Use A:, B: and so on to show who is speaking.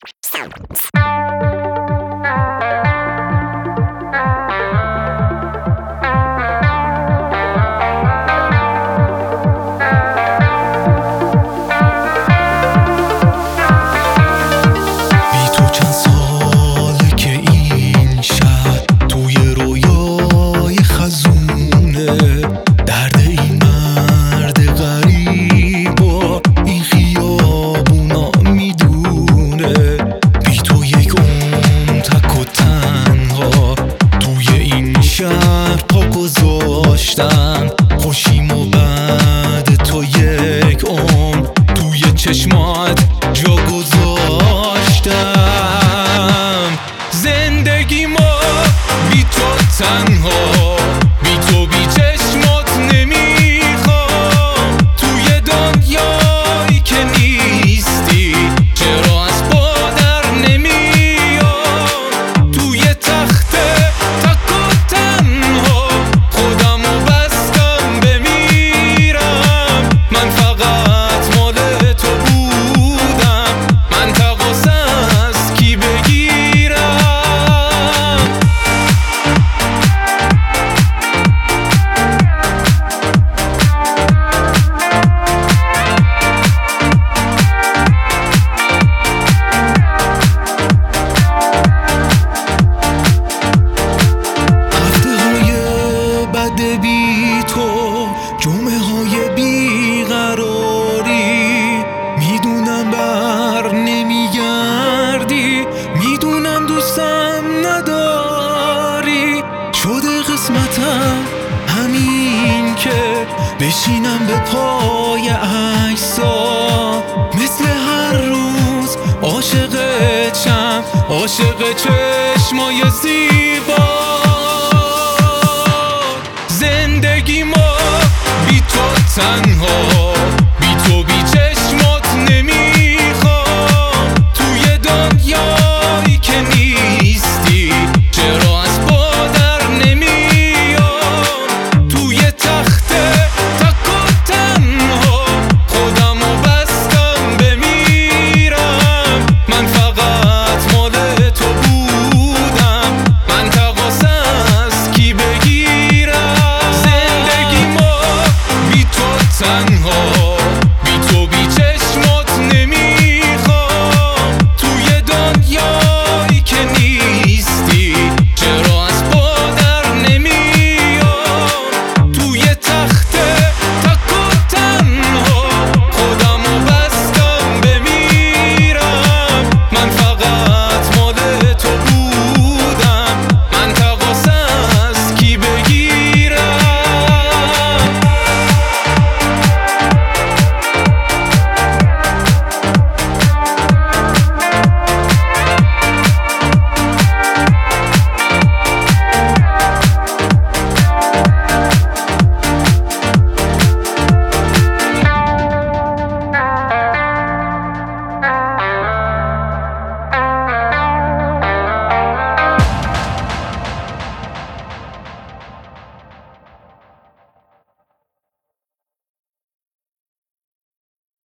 A: خوشیم و بعد تو یک عمر توی چشمات جا گذاشتم. زندگیمو بی تو تنها، بی تو بی چشمات نمیخوام. توی دنیایی که نیستی چرا از پادر نمیام. توی تخت تک و تنها خودمو بستم بمیرم. من فقط مال تو بودم، من تقاص از کی بگیرم. بی تو جمعه های بیقراری، میدونم بر نمیگردی، میدونم دوستم نداری. شده قسمتم همین که بشینم به پای عکسا، مثل هر روز عاشقتم، عاشق چشمای زیبا. زندگیمو بی تو تنها،